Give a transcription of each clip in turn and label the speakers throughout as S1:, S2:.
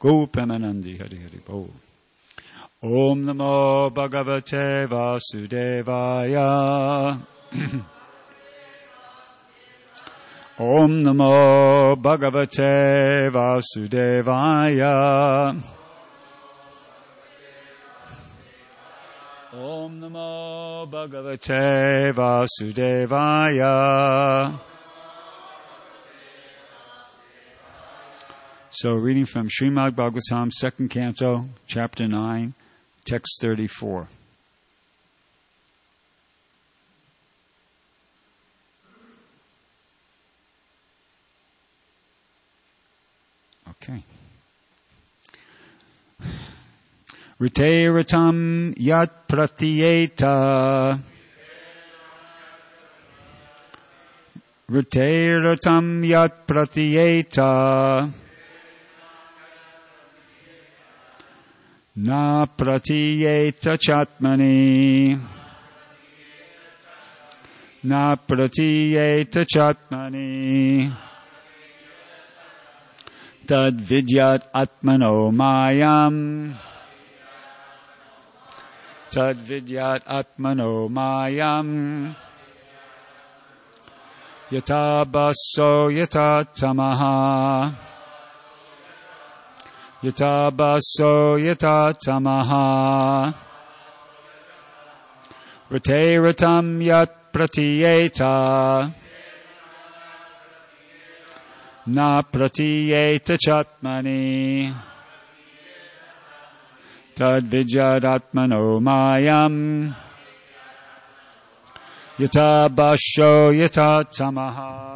S1: Gopemanandi Hari Hari Bol. Om Namo Bhagavate Vasudevaya. Om Namo Bhagavate Vasudevaya. Om Namo Bhagavate Vasudevaya. So reading from Srimad Bhagavatam, 2nd Canto, Chapter 9, Text 34. Okay. Riteratam yat pratyeta. Riteratam yat pratyeta. Na pratyeta chatmani. Na pratyeta chatmani. Tad vidyat atmano mayam. Tad vidyat atmano mayam. Yata baso yata tamaha. Yata baso yata tamaha. Riteratam yat pratyeta. Na pratyeta chatmani. Tad vijadatmano mayam. Yata basho yata tamaha.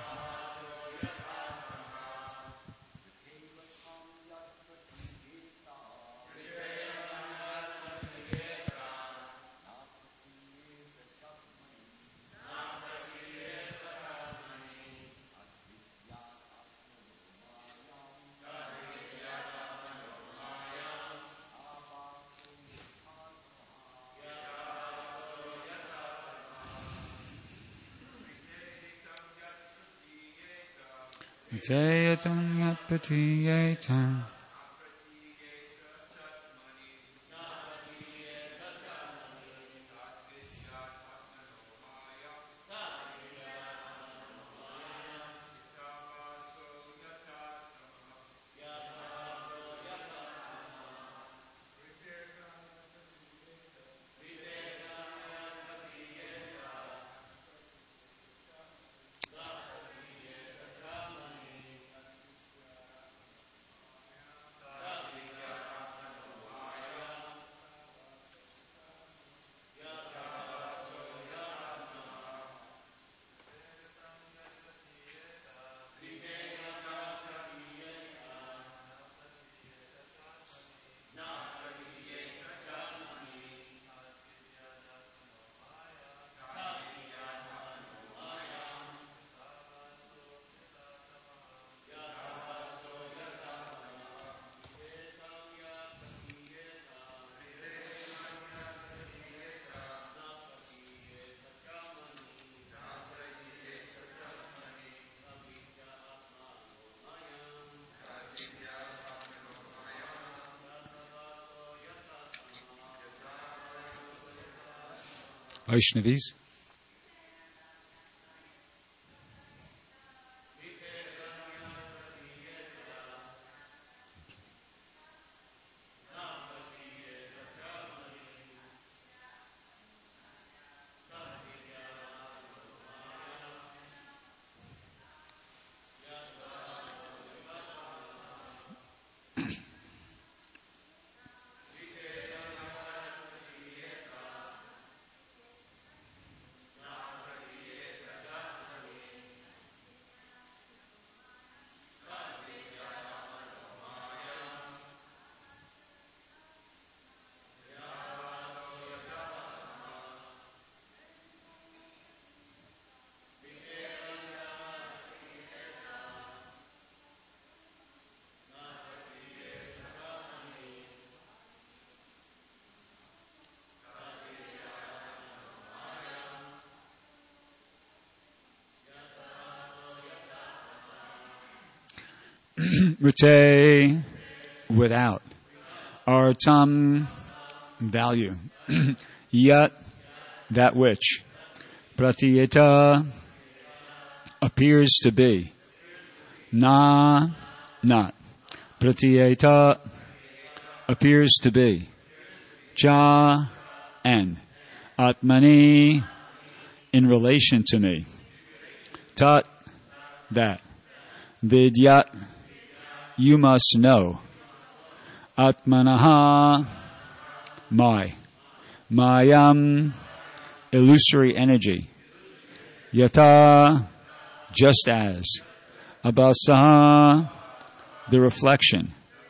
S1: Riteratam yat pratyeta. Vaishnavis. Rite without. Artam, value. Yat, that which. Pratiyeta, appears to be. Na, not. Pratiyeta, appears to be. Cha, and. Atmani, in relation to me. Tat, that. Vidyat, you must know. Atmanaha, my. Mayam, illusory energy. Yata, just as. Abasaha, the reflection.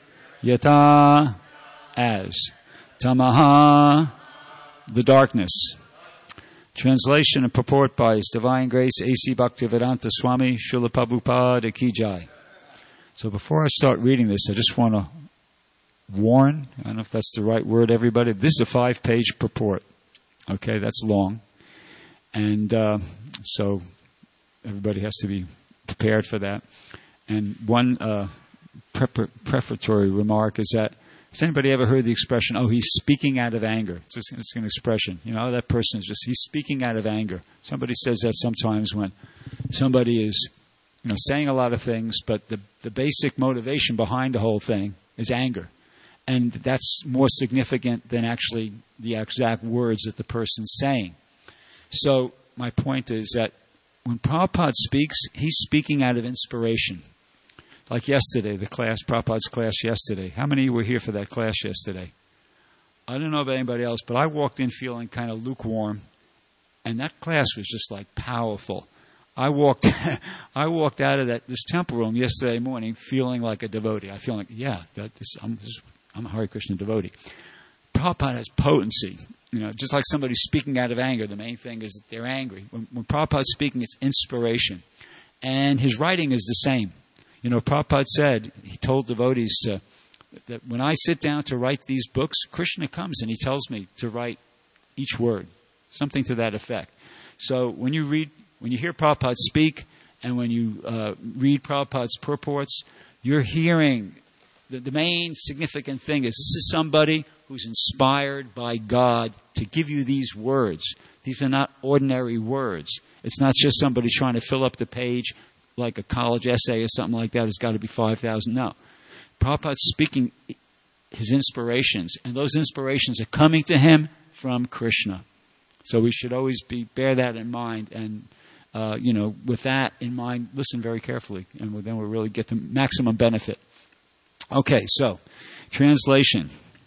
S1: Yata, as. Tamaha, the darkness. Translation and purport by His Divine Grace A.C. Bhaktivedanta Swami Srila Prabhupada Ki Jai. So before I start reading this, I just want to warn, I don't know if that's the right word, everybody. This is a 5-page purport. Okay, that's long. And so everybody has to be prepared for that. And one prefatory remark is that, has anybody ever heard the expression, oh, he's speaking out of anger? It's an expression. You know, that person is just, he's speaking out of anger. Somebody says that sometimes when somebody is, you know, saying a lot of things, but the basic motivation behind the whole thing is anger. And that's more significant than actually the exact words that the person's saying. So my point is that when Prabhupada speaks, he's speaking out of inspiration. Like yesterday, the class, Prabhupada's class yesterday. How many of you were here for that class yesterday? I don't know about anybody else, but I walked in feeling kind of lukewarm, and that class was just like powerful. I walked out of this temple room yesterday morning feeling like a devotee. I feel like, I'm a Hare Krishna devotee. Prabhupada has potency. You know, just like somebody speaking out of anger, the main thing is that they're angry. When Prabhupada's speaking, it's inspiration. And his writing is the same. You know, Prabhupada said, he told devotees that when I sit down to write these books, Krishna comes and he tells me to write each word, something to that effect. So when you hear Prabhupada speak and when you read Prabhupada's purports, you're hearing the main significant thing is this is somebody who's inspired by God to give you these words. These are not ordinary words. It's not just somebody trying to fill up the page like a college essay or something like that. It's got to be 5,000. No. Prabhupada's speaking his inspirations, and those inspirations are coming to him from Krishna. So we should always bear that in mind, and with that in mind, listen very carefully, and then we'll really get the maximum benefit. Okay, so translation.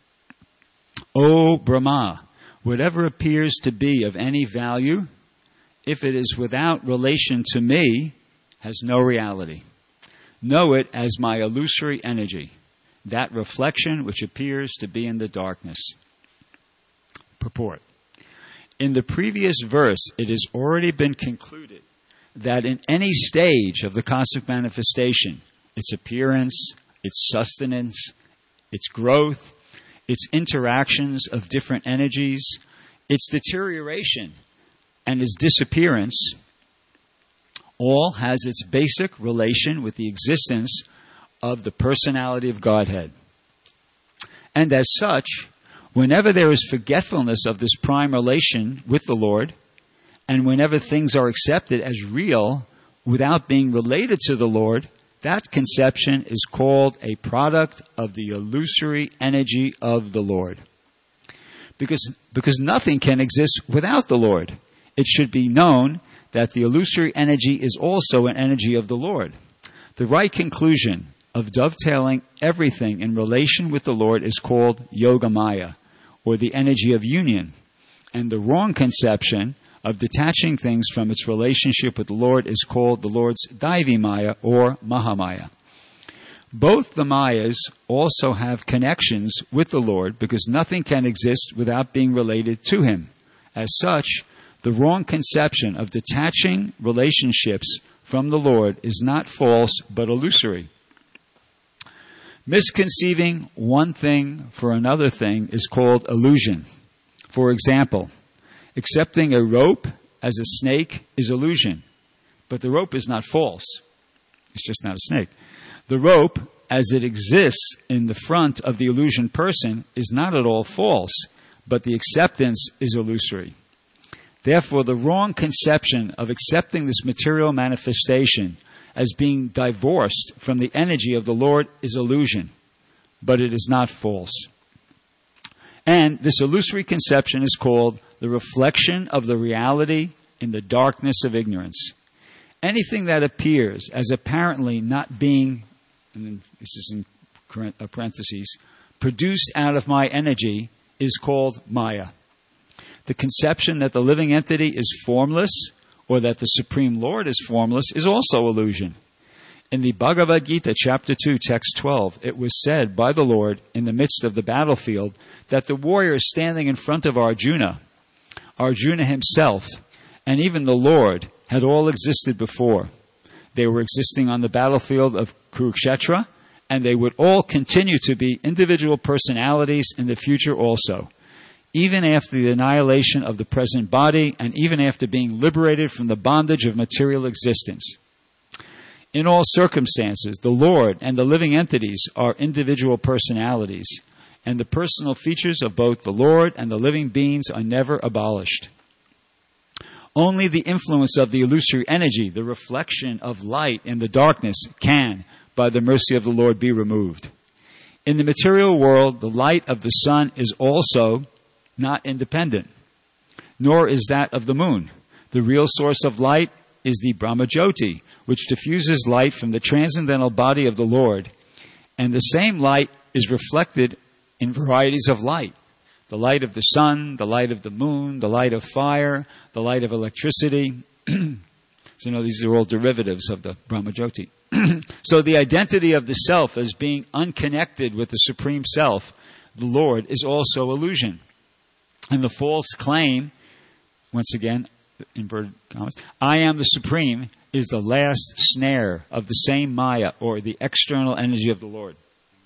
S1: O Brahma, whatever appears to be of any value, if it is without relation to me, has no reality. Know it as my illusory energy, that reflection which appears to be in the darkness. Purport. In the previous verse, it has already been concluded that in any stage of the cosmic manifestation, its appearance, its sustenance, its growth, its interactions of different energies, its deterioration, and its disappearance, all has its basic relation with the existence of the personality of Godhead. And as such, whenever there is forgetfulness of this prime relation with the Lord, and whenever things are accepted as real without being related to the Lord, that conception is called a product of the illusory energy of the Lord. Because nothing can exist without the Lord. It should be known that the illusory energy is also an energy of the Lord. The right conclusion of dovetailing everything in relation with the Lord is called Yogamaya, or the energy of union. And the wrong conception of detaching things from its relationship with the Lord is called the Lord's Daivimaya, or Mahamaya. Both the Mayas also have connections with the Lord because nothing can exist without being related to Him. As such, the wrong conception of detaching relationships from the Lord is not false but illusory. Misconceiving one thing for another thing is called illusion. For example, accepting a rope as a snake is illusion, but the rope is not false. It's just not a snake. The rope as it exists in the front of the illusion person, is not at all false, but the acceptance is illusory. Therefore, the wrong conception of accepting this material manifestation as being divorced from the energy of the Lord is illusion, but it is not false. And this illusory conception is called the reflection of the reality in the darkness of ignorance. Anything that appears as apparently not being, and this is in parentheses, produced out of my energy is called Maya. The conception that the living entity is formless or that the Supreme Lord is formless is also illusion. In the Bhagavad Gita, chapter 2, text 12, it was said by the Lord in the midst of the battlefield that the warrior standing in front of Arjuna himself, and even the Lord, had all existed before. They were existing on the battlefield of Kurukshetra, and they would all continue to be individual personalities in the future also, even after the annihilation of the present body and even after being liberated from the bondage of material existence. In all circumstances, the Lord and the living entities are individual personalities, and the personal features of both the Lord and the living beings are never abolished. Only the influence of the illusory energy, the reflection of light in the darkness, can, by the mercy of the Lord, be removed. In the material world, the light of the sun is also not independent, nor is that of the moon. The real source of light is the Brahmajyoti, which diffuses light from the transcendental body of the Lord, and the same light is reflected in varieties of light. The light of the sun, the light of the moon, the light of fire, the light of electricity. So these are all derivatives of the Brahmajyoti. So the identity of the self as being unconnected with the Supreme Self, the Lord, is also illusion. And the false claim, once again, inverted commas, I am the Supreme, is the last snare of the same Maya, or the external energy of the Lord.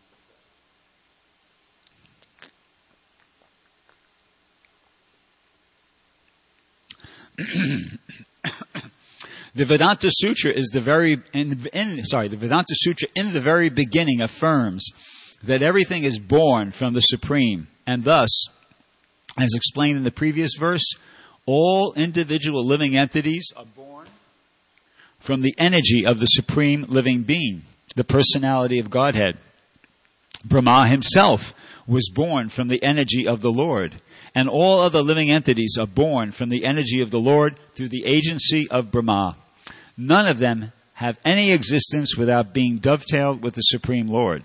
S1: The Vedanta Sutra is the Vedanta Sutra in the very beginning affirms that everything is born from the Supreme, and thus, as explained in the previous verse, all individual living entities are born from the energy of the Supreme Living Being, the personality of Godhead. Brahma himself was born from the energy of the Lord, and all other living entities are born from the energy of the Lord through the agency of Brahma. None of them have any existence without being dovetailed with the Supreme Lord.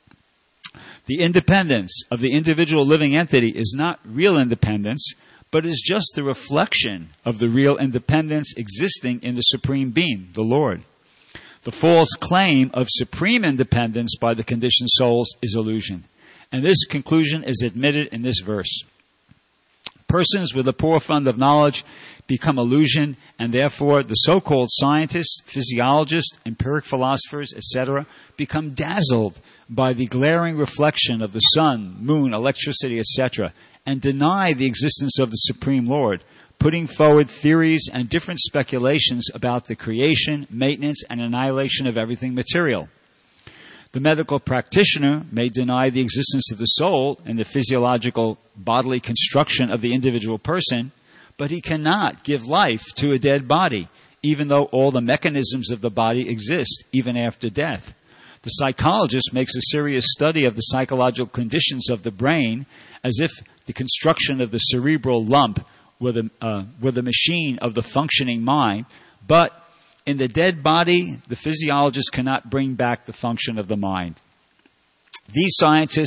S1: The independence of the individual living entity is not real independence, but is just the reflection of the real independence existing in the Supreme Being, the Lord. The false claim of supreme independence by the conditioned souls is illusion, and this conclusion is admitted in this verse. Persons with a poor fund of knowledge become illusioned, and therefore the so-called scientists, physiologists, empiric philosophers, etc., become dazzled by the glaring reflection of the sun, moon, electricity, etc., and deny the existence of the Supreme Lord, putting forward theories and different speculations about the creation, maintenance, and annihilation of everything material. The medical practitioner may deny the existence of the soul and the physiological bodily construction of the individual person, but he cannot give life to a dead body, even though all the mechanisms of the body exist, even after death. The psychologist makes a serious study of the psychological conditions of the brain, as if the construction of the cerebral lump were the machine of the functioning mind, but in the dead body, the physiologist cannot bring back the function of the mind. These scientific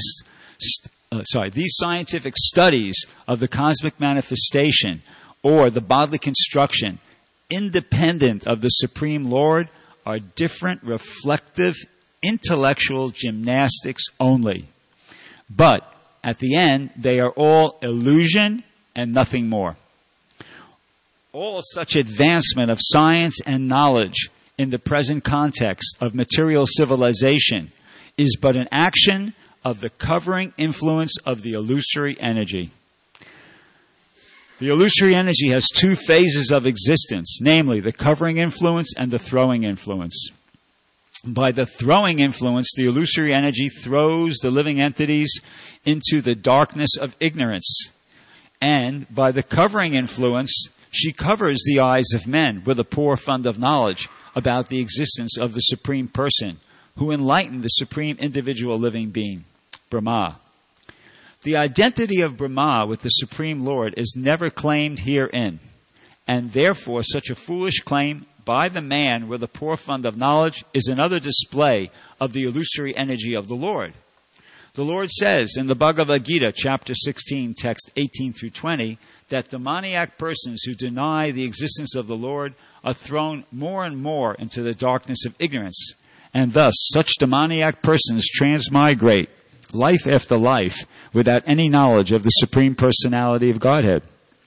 S1: studies of the cosmic manifestation or the bodily construction, independent of the Supreme Lord, are different, reflective, intellectual gymnastics only. But at the end, they are all illusion and nothing more. All such advancement of science and knowledge in the present context of material civilization is but an action of the covering influence of the illusory energy. The illusory energy has two phases of existence, namely the covering influence and the throwing influence. By the throwing influence, the illusory energy throws the living entities into the darkness of ignorance. And by the covering influence, she covers the eyes of men with a poor fund of knowledge about the existence of the Supreme Person, who enlightened the Supreme Individual Living Being, Brahma. The identity of Brahma with the Supreme Lord is never claimed herein, and therefore such a foolish claim by the man with a poor fund of knowledge is another display of the illusory energy of the Lord. The Lord says in the Bhagavad Gita, chapter 16, text 18 through 20, that demoniac persons who deny the existence of the Lord are thrown more and more into the darkness of ignorance, and thus such demoniac persons transmigrate life after life without any knowledge of the Supreme Personality of Godhead.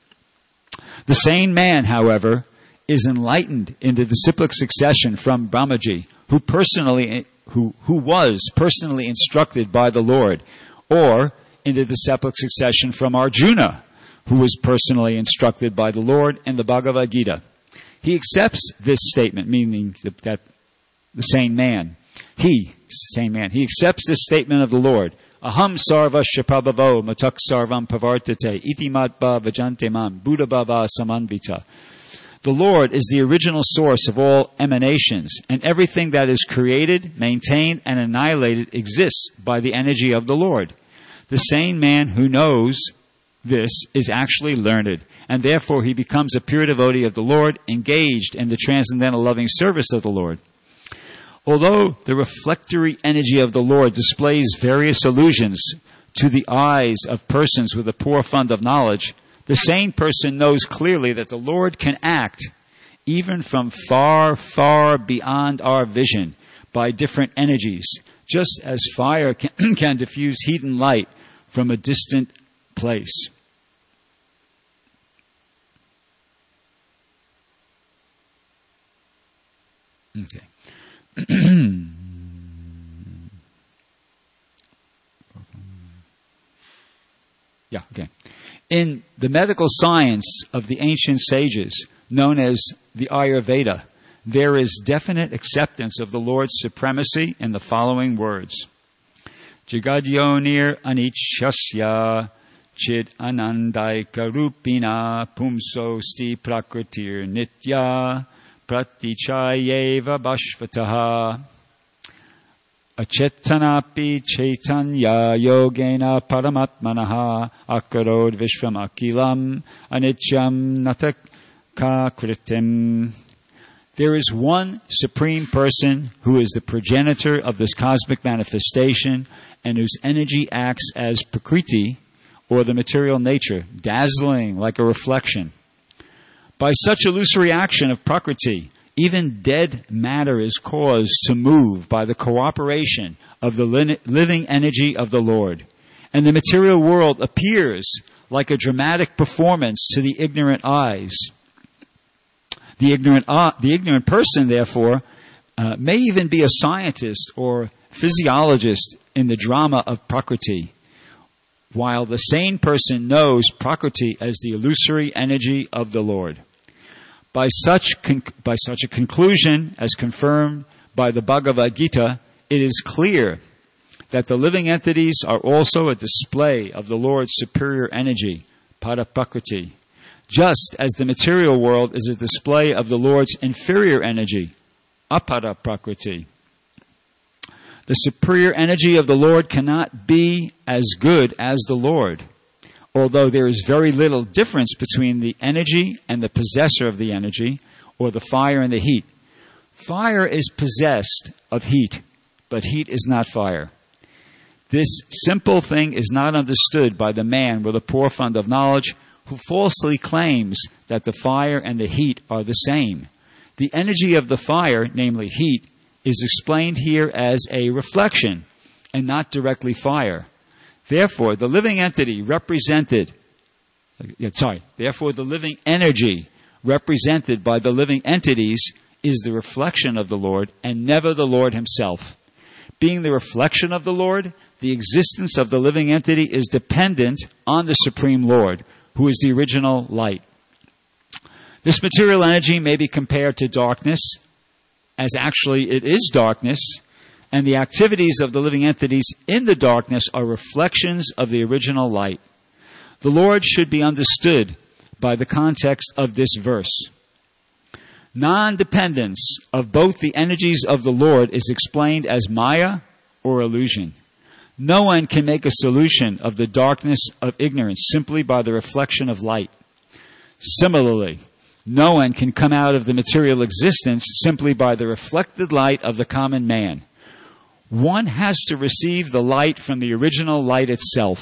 S1: The sane man, however, is enlightened in the disciplic succession from Brahmaji, who was personally instructed by the Lord, or in the disciplic succession from Arjuna, who was personally instructed by the Lord in the Bhagavad Gita. He accepts this statement, meaning that the sane man. He accepts this statement of the Lord. Aham sarvasya prabhavo matak sarvam pavartate iti matva vajante mam buddha bhava samanvita. The Lord is the original source of all emanations, and everything that is created, maintained, and annihilated exists by the energy of the Lord. The sane man who knows this is actually learned, and therefore he becomes a pure devotee of the Lord, engaged in the transcendental loving service of the Lord. Although the reflectory energy of the Lord displays various illusions to the eyes of persons with a poor fund of knowledge, the sane person knows clearly that the Lord can act even from far, far beyond our vision by different energies, just as fire can diffuse heat and light from a distant place. Okay. In the medical science of the ancient sages, known as the Ayurveda, there is definite acceptance of the Lord's supremacy in the following words. Jagadyonir anichasya chid anandaika rupina pumso sti prakritir nitya pratichayeva bashvataha. Achetanapi chaitanya yogena paramatmanaha akarod vishvam akilam anityam nataka kritim. There is one Supreme Person who is the progenitor of this cosmic manifestation and whose energy acts as prakriti, or the material nature, dazzling like a reflection. By such illusory action of prakriti, even dead matter is caused to move by the cooperation of the living energy of the Lord. And the material world appears like a dramatic performance to the ignorant eyes. The ignorant person, therefore, may even be a scientist or physiologist in the drama of prakriti, while the sane person knows prakriti as the illusory energy of the Lord. By such a conclusion, as confirmed by the Bhagavad Gita, it is clear that the living entities are also a display of the Lord's superior energy, Paraprakriti, just as the material world is a display of the Lord's inferior energy, Aparaprakriti. The superior energy of the Lord cannot be as good as the Lord, although there is very little difference between the energy and the possessor of the energy, or the fire and the heat. Fire is possessed of heat, but heat is not fire. This simple thing is not understood by the man with a poor fund of knowledge who falsely claims that the fire and the heat are the same. The energy of the fire, namely heat, is explained here as a reflection and not directly fire. Therefore, the living energy represented by the living entities is the reflection of the Lord and never the Lord himself. Being the reflection of the Lord, the existence of the living entity is dependent on the Supreme Lord, who is the original light. This material energy may be compared to darkness, as actually it is darkness, and the activities of the living entities in the darkness are reflections of the original light. The Lord should be understood by the context of this verse. Non-dependence of both the energies of the Lord is explained as Maya or illusion. No one can make a solution of the darkness of ignorance simply by the reflection of light. Similarly, no one can come out of the material existence simply by the reflected light of the common man. One has to receive the light from the original light itself.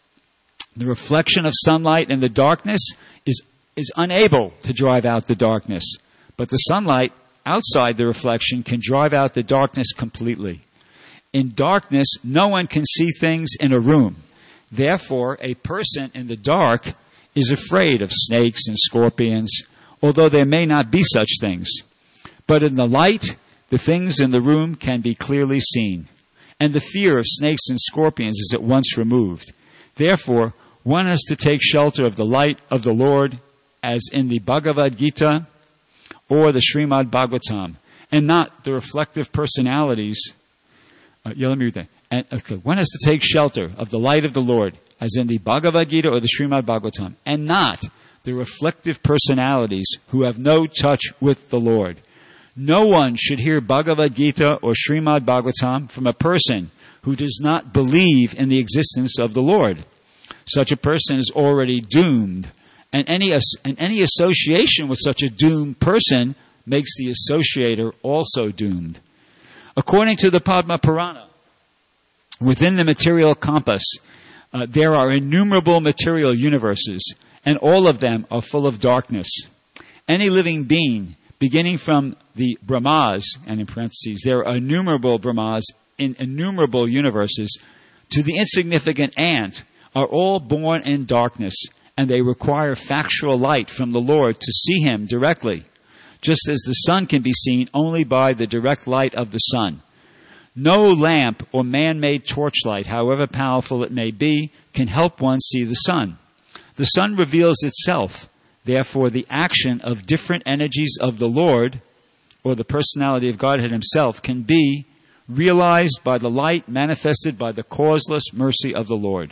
S1: The reflection of sunlight in the darkness is unable to drive out the darkness, but the sunlight outside the reflection can drive out the darkness completely. In darkness, no one can see things in a room. Therefore, a person in the dark is afraid of snakes and scorpions, although there may not be such things. But in the light, the things in the room can be clearly seen, and the fear of snakes and scorpions is at once removed. Therefore, one has to take shelter of the light of the Lord, as in the Bhagavad Gita or the Srimad Bhagavatam, and not the reflective personalities. Let me read that. One has to take shelter of the light of the Lord, as in the Bhagavad Gita or the Srimad Bhagavatam, and not the reflective personalities who have no touch with the Lord. No one should hear Bhagavad Gita or Srimad Bhagavatam from a person who does not believe in the existence of the Lord. Such a person is already doomed, and any association with such a doomed person makes the associator also doomed. According to the Padma Purana, within the material compass, there are innumerable material universes, and all of them are full of darkness. Any living being, beginning from the Brahmas, and in parentheses, there are innumerable Brahmas in innumerable universes, to the insignificant ant, are all born in darkness, and they require factual light from the Lord to see Him directly, just as the sun can be seen only by the direct light of the sun. No lamp or man-made torchlight, however powerful it may be, can help one see the sun. The sun reveals itself. Therefore, the action of different energies of the Lord, or the personality of Godhead Himself, can be realized by the light manifested by the causeless mercy of the Lord.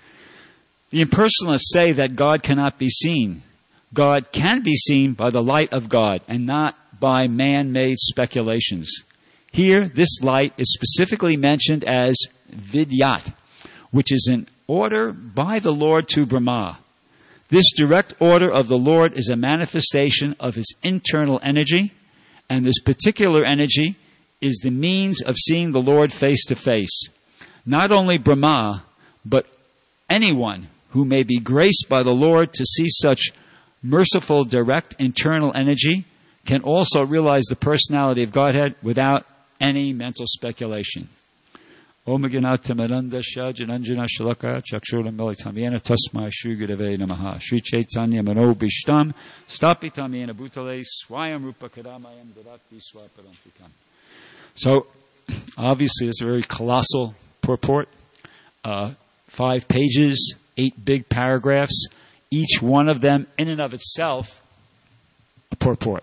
S1: The impersonalists say that God cannot be seen. God can be seen by the light of God and not by man-made speculations. Here, this light is specifically mentioned as Vidyat, which is an order by the Lord to Brahma. This direct order of the Lord is a manifestation of His internal energy, and this particular energy is the means of seeing the Lord face to face. Not only Brahma, but anyone who may be graced by the Lord to see such merciful, direct internal energy can also realize the personality of Godhead without any mental speculation. Om Gyanatamaranda Shajananjana Shalaka Chakshuram Melitamyena Tasmai Shri Gurave Namaha Shri Chaitanya Manobishtam Stapitamyena Bhutale Swayam Rupa Kadamayam Dadati Swaparantikam. So, obviously, it's a very colossal purport. 5 pages, 8 big paragraphs, each one of them in and of itself a purport.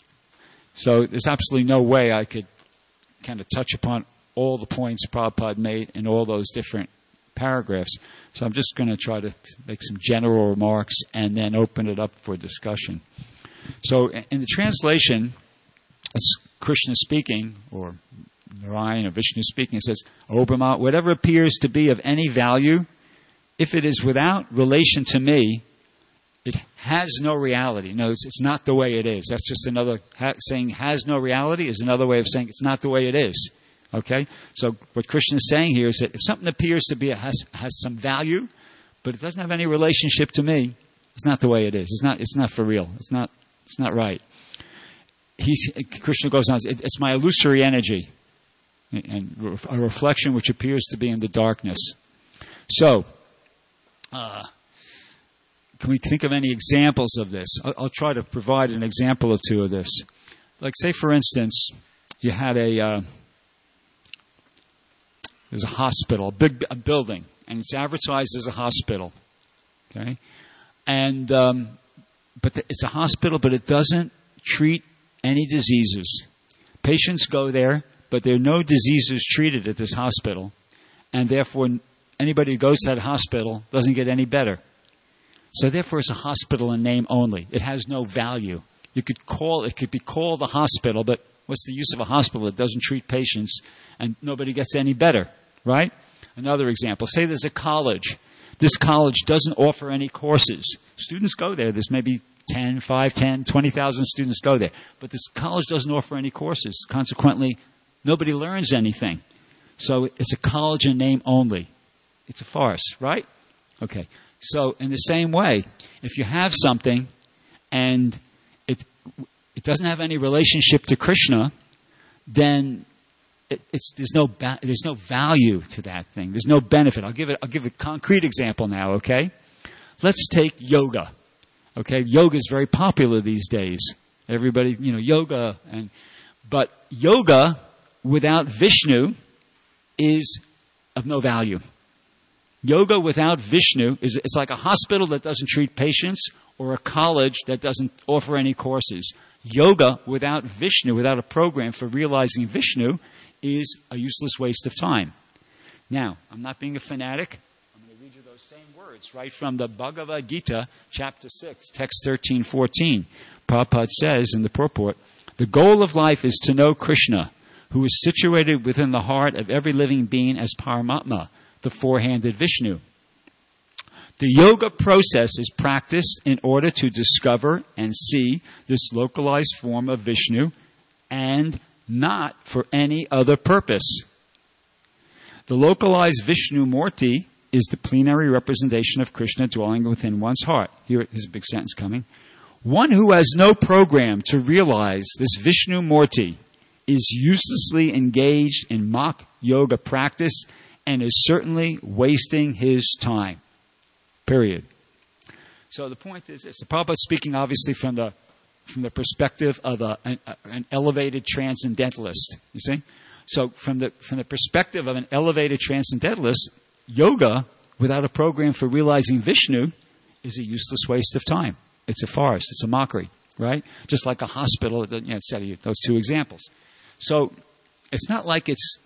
S1: So there's absolutely no way I could kind of touch upon all the points Prabhupada made in all those different paragraphs. So I'm just going to try to make some general remarks and then open it up for discussion. So in the translation, it's Krishna speaking, or Narayan or Vishnu speaking. It says, O Brahma, whatever appears to be of any value, if it is without relation to me, it has no reality. No, it's not the way it is. That's just another, saying has no reality is another way of saying it's not the way it is. Okay? So what Krishna is saying here is that if something appears to be, has some value, but it doesn't have any relationship to me, it's not the way it is. It's not for real. It's not right. Krishna goes on, it's my illusory energy, and a reflection which appears to be in the darkness. So, can we think of any examples of this? I'll try to provide an example or two of this. Like, say, for instance, you had there's a hospital, a building, and it's advertised as a hospital. Okay, and but it's a hospital, but it doesn't treat any diseases. Patients go there, but there are no diseases treated at this hospital, and therefore anybody who goes to that hospital doesn't get any better. So therefore it's a hospital in name only. It has no value. It could be called a hospital, but what's the use of a hospital that doesn't treat patients and nobody gets any better, right? Another example, say there's a college. This college doesn't offer any courses. Students go there. There's maybe 10, 5, 10, 20,000 students go there. But this college doesn't offer any courses. Consequently, nobody learns anything. So it's a college in name only. It's a farce, right? Okay. So in the same way, if you have something and it doesn't have any relationship to Krishna, then there's no value to that thing. There's no benefit. I'll give a concrete example now, okay? Let's take yoga. Okay, yoga is very popular these days. Everybody, yoga, but yoga without Vishnu is of no value. Yoga without Vishnu it's like a hospital that doesn't treat patients or a college that doesn't offer any courses. Yoga without Vishnu, without a program for realizing Vishnu, is a useless waste of time. Now, I'm not being a fanatic. I'm going to read you those same words right from the Bhagavad Gita, chapter 6, text 13-14. Prabhupada says in the purport, the goal of life is to know Krishna, who is situated within the heart of every living being as Paramatma, the four-handed Vishnu. The yoga process is practiced in order to discover and see this localized form of Vishnu and not for any other purpose. The localized Vishnu Murti is the plenary representation of Krishna dwelling within one's heart. Here's a big sentence coming. One who has no program to realize this Vishnu Murti is uselessly engaged in mock yoga practice and is certainly wasting his time. Period. So the point is, it's the Prabhupada speaking obviously from the perspective of an elevated transcendentalist. You see, so from the perspective of an elevated transcendentalist, yoga without a program for realizing Vishnu is a useless waste of time. It's a farce. It's a mockery, right? Just like a hospital. Instead of those two examples. So it's not like it's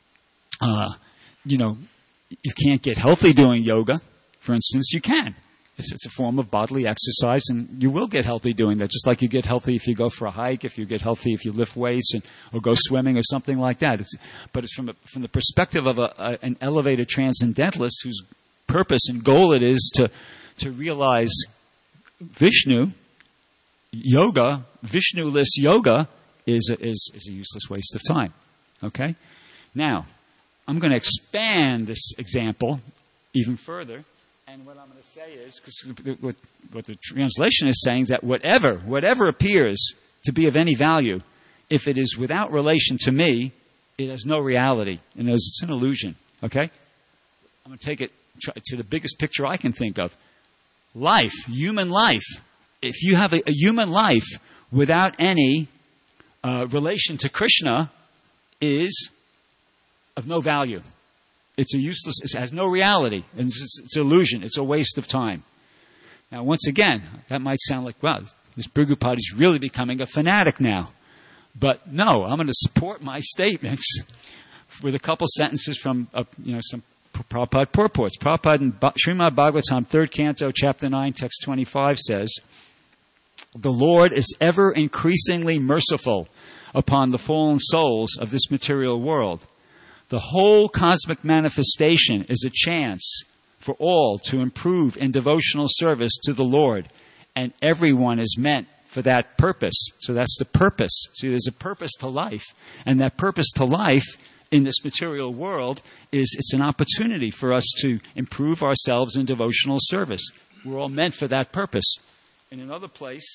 S1: you can't get healthy doing yoga. For instance, you can. It's a form of bodily exercise, and you will get healthy doing that, just like you get healthy if you go for a hike, if you get healthy if you lift weights, or go swimming or something like that. But it's from the perspective of an elevated transcendentalist whose purpose and goal it is to realize Vishnu. Yoga, Vishnu-less yoga, is a useless waste of time. Okay? Now, I'm going to expand this example even further. And what I'm going to say is, because what the translation is saying, that whatever appears to be of any value, if it is without relation to me, it has no reality. And it's an illusion. Okay? I'm going to take it to the biggest picture I can think of. Life, human life. If you have a human life without any relation to Krishna, is of no value. It's it has no reality. And it's an illusion. It's a waste of time. Now, once again, that might sound like, wow, this Prabhupada is really becoming a fanatic now. But no, I'm going to support my statements with a couple sentences from, some Prabhupada purports. Prabhupada in Srimad Bhagavatam, 3rd Canto, Chapter 9, Text 25 says, the Lord is ever increasingly merciful upon the fallen souls of this material world. The whole cosmic manifestation is a chance for all to improve in devotional service to the Lord, and everyone is meant for that purpose. So that's the purpose. See, there's a purpose to life, and that purpose to life in this material world it's an opportunity for us to improve ourselves in devotional service. We're all meant for that purpose. In another place,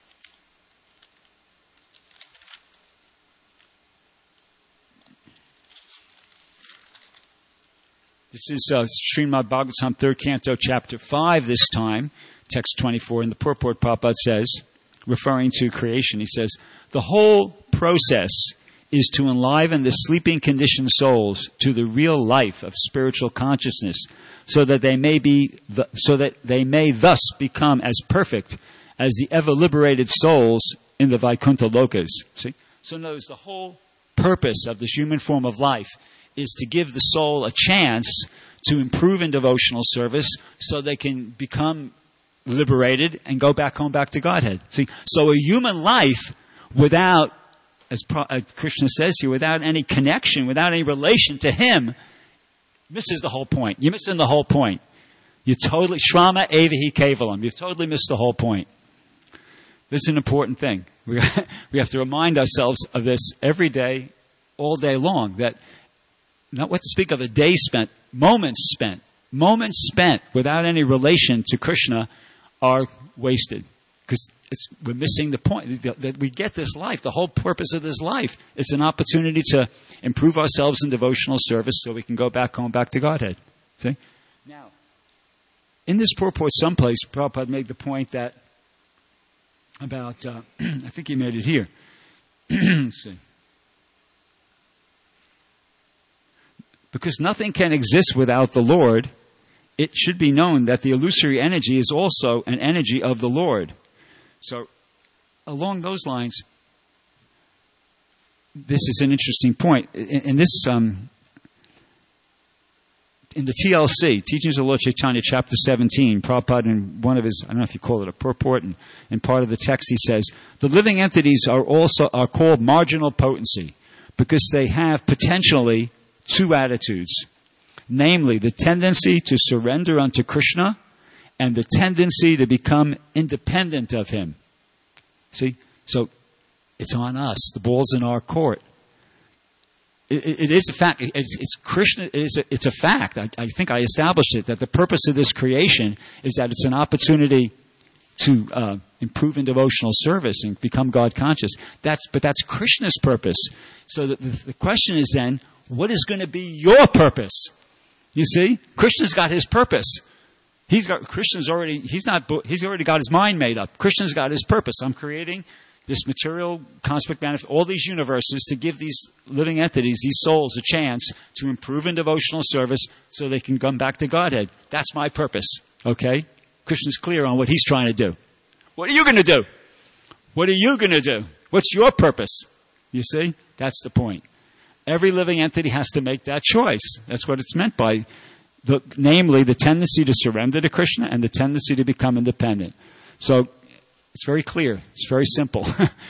S1: this is Srimad Bhagavatam, 3rd Canto, Chapter 5 this time, text 24. In the purport, Prabhupada says, referring to creation, he says, the whole process is to enliven the sleeping conditioned souls to the real life of spiritual consciousness, so that they may thus become as perfect as the ever liberated souls in the Vaikuntha Lokas. See? So notice the whole purpose of this human form of life is to give the soul a chance to improve in devotional service so they can become liberated and go back home, back to Godhead. See, so a human life without, as Krishna says here, without any connection, without any relation to Him, misses the whole point. You're missing the whole point. You totally, Shrama Evahi Kevalam. You've totally missed the whole point. This is an important thing. We have to remind ourselves of this every day, all day long, that not what to speak of a day spent, moments spent without any relation to Krishna are wasted. Because we're missing the point that we get this life. The whole purpose of this life is an opportunity to improve ourselves in devotional service so we can go back home, back to Godhead. See? Now, in this purport someplace, Prabhupada made the point that about, I think he made it here. Let's see. Because nothing can exist without the Lord, it should be known that the illusory energy is also an energy of the Lord. So, along those lines, this is an interesting point. In this, in the TLC, Teachings of Lord Chaitanya, chapter 17, Prabhupada, in one of his, I don't know if you call it a purport, and in part of the text he says, the living entities are called marginal potency because they have potentially two attitudes, namely the tendency to surrender unto Krishna and the tendency to become independent of Him. See? So, it's on us. The ball's in our court. It is a fact. It's Krishna. It's a fact. I think I established it, that the purpose of this creation is that it's an opportunity to improve in devotional service and become God conscious. But that's Krishna's purpose. So the question is then, what is going to be your purpose? You see, Krishna's got his purpose. He's already got his mind made up. Krishna's got his purpose. I'm creating this material cosmic manifest, all these universes to give these living entities, these souls, a chance to improve in devotional service so they can come back to Godhead. That's my purpose. Okay? Krishna's clear on what he's trying to do. What are you going to do? What are you going to do? What's your purpose? You see? That's the point. Every living entity has to make that choice. That's what it's meant by, namely the tendency to surrender to Krishna and the tendency to become independent. So it's very clear. It's very simple.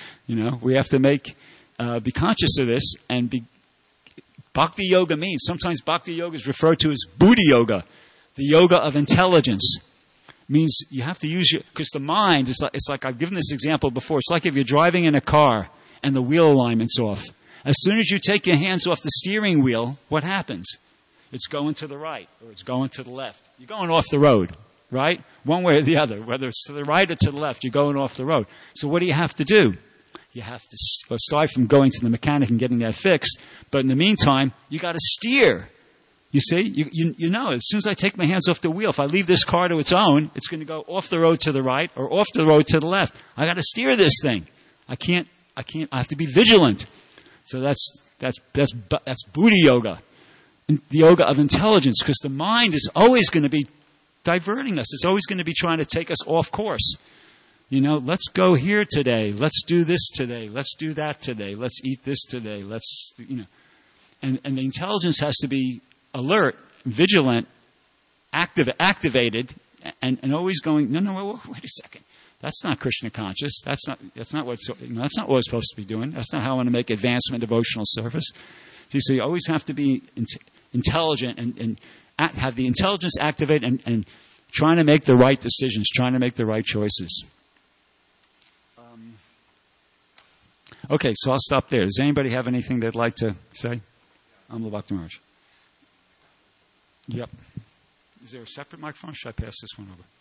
S1: We have to be conscious of this and be. Bhakti yoga means, sometimes bhakti yoga is referred to as buddhi yoga, the yoga of intelligence. Means you have to use because the mind is it's like I've given this example before. It's like if you're driving in a car and the wheel alignment's off. As soon as you take your hands off the steering wheel, what happens? It's going to the right or it's going to the left. You're going off the road, right? One way or the other. Whether it's to the right or to the left, you're going off the road. So what do you have to do? You have to start from going to the mechanic and getting that fixed. But in the meantime, you got to steer. You see? You know, as soon as I take my hands off the wheel, if I leave this car to its own, it's going to go off the road to the right or off the road to the left. I got to steer this thing. I have to be vigilant. So that's buddhi yoga, the yoga of intelligence, because the mind is always going to be diverting us. It's always going to be trying to take us off course. Let's go here today. Let's do this today. Let's do that today. Let's eat this today. And the intelligence has to be alert, vigilant, activated, and always going. No. Wait a second. That's not Krishna conscious. That's not what we're supposed to be doing. That's not how I want to make advancement devotional service. See, so you always have to be intelligent and have the intelligence activated and trying to make the right decisions, trying to make the right choices. Okay, so I'll stop there. Does anybody have anything they'd like to say? Amla Bhakti Maharaj. Yep. Is there a separate microphone? Or should I pass this one over?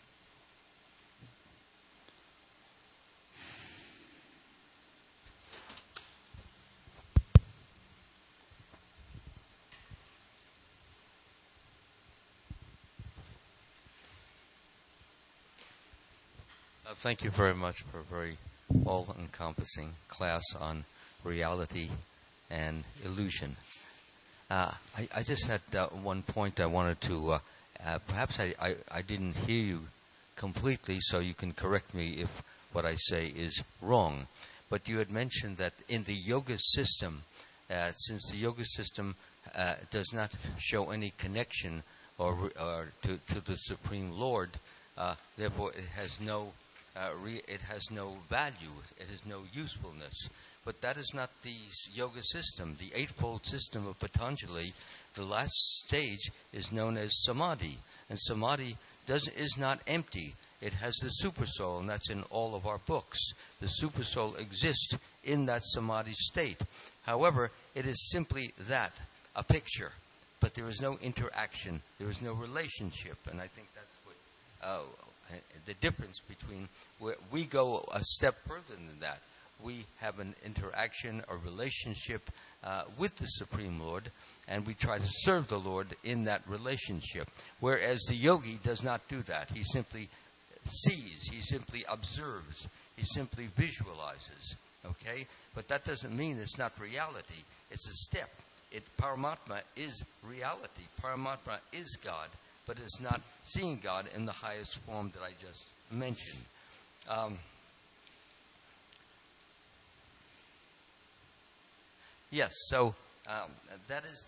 S2: Thank you very much for a very all-encompassing class on reality and illusion. I just had one point I wanted to, perhaps I didn't hear you completely, so you can correct me if what I say is wrong. But you had mentioned that in the yoga system, since the yoga system does not show any connection or to the Supreme Lord, therefore it has no value, it has no usefulness. But that is not the yoga system. The eightfold system of Patanjali, the last stage is known as samadhi. And samadhi is not empty. It has the supersoul, and that's in all of our books. The supersoul exists in that samadhi state. However, it is simply that, a picture. But there is no interaction. There is no relationship. And I think that's what the difference between where we go a step further than that. We have an interaction, a relationship with the Supreme Lord, and we try to serve the Lord in that relationship. Whereas the yogi does not do that. He simply sees, he simply observes, he simply visualizes. Okay? But that doesn't mean it's not reality. It's a step. Paramatma is reality. Paramatma is God, but it's not seeing God in the highest form that I just mentioned. Yes, so that is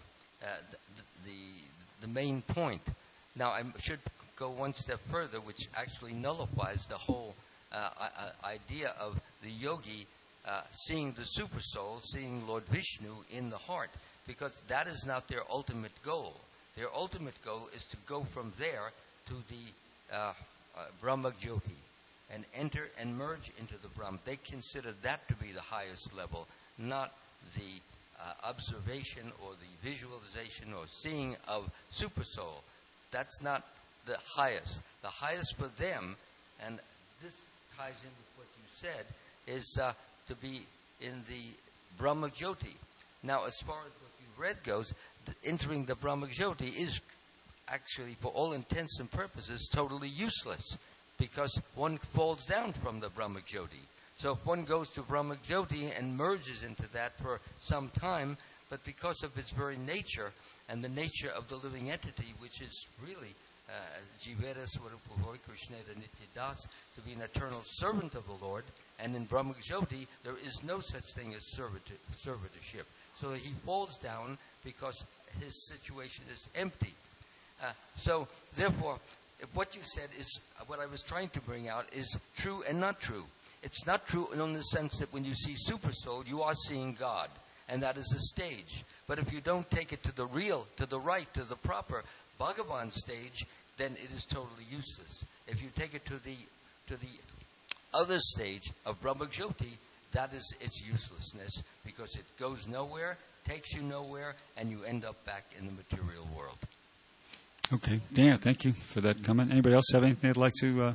S2: the main point. Now, I should go one step further, which actually nullifies the whole idea of the yogi seeing the Supersoul, seeing Lord Vishnu in the heart, because that is not their ultimate goal. Their ultimate goal is to go from there to the Brahma Jyoti and enter and merge into the Brahma. They consider that to be the highest level, not the observation or the visualization or seeing of Supersoul. That's not the highest. The highest for them, and this ties in with what you said, is to be in the Brahma Jyoti. Now, as far as what you read goes, entering the Brahma Jyoti is actually, for all intents and purposes, totally useless, because one falls down from the Brahma Jyoti. So if one goes to Brahma Jyoti and merges into that for some time, but because of its very nature and the nature of the living entity, which is really Jivera Swarupa Krishneda Nityadas, to be an eternal servant of the Lord, and in Brahma Jyoti there is no such thing as servitorship. So he falls down because his situation is empty. So therefore, if what you said is, what I was trying to bring out is true and not true. It's not true in the sense that when you see Supersoul, you are seeing God, and that is a stage. But if you don't take it to the real, to the right, to the proper Bhagavan stage, then it is totally useless. If you take it to the other stage of Brahma Jyoti, that is its uselessness, because it goes nowhere, takes you nowhere, and you end up back in the material world.
S1: Okay, Dan, thank you for that comment. Anybody else have anything they'd like to?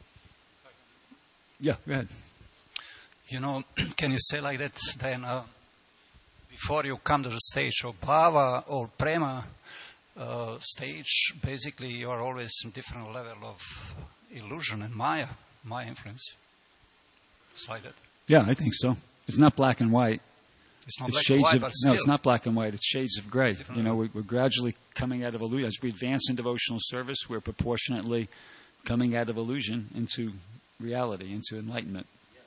S1: Yeah, go ahead.
S3: Can you say like that, then before you come to the stage of bhava or prema stage, basically you are always in different level of illusion and maya influence. It's like that.
S1: Yeah, I think so. It's not black and white.
S3: It's not
S1: It's
S3: black
S1: shades
S3: and white,
S1: of
S3: but still.
S1: no. It's not black and white. It's shades of gray.
S3: Different
S1: We're gradually coming out of illusion. As we advance in devotional service, we're proportionately coming out of illusion into reality, into enlightenment.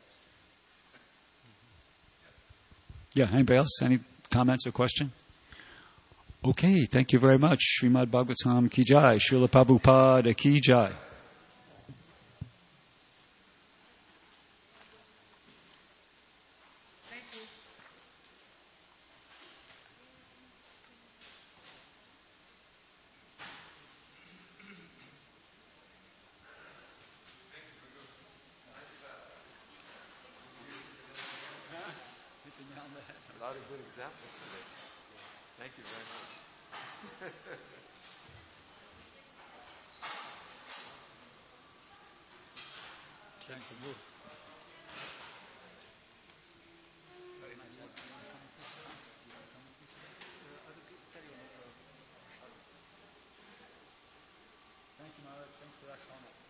S1: Yeah, anybody else? Any comments or question? Okay, thank you very much. Srimad Bhagavatam ki jai, Srila Prabhupada ki jai.
S4: A lot of good examples today. Thank you very much.
S1: Thank you. Thank you, Maharaj. Thanks for that comment.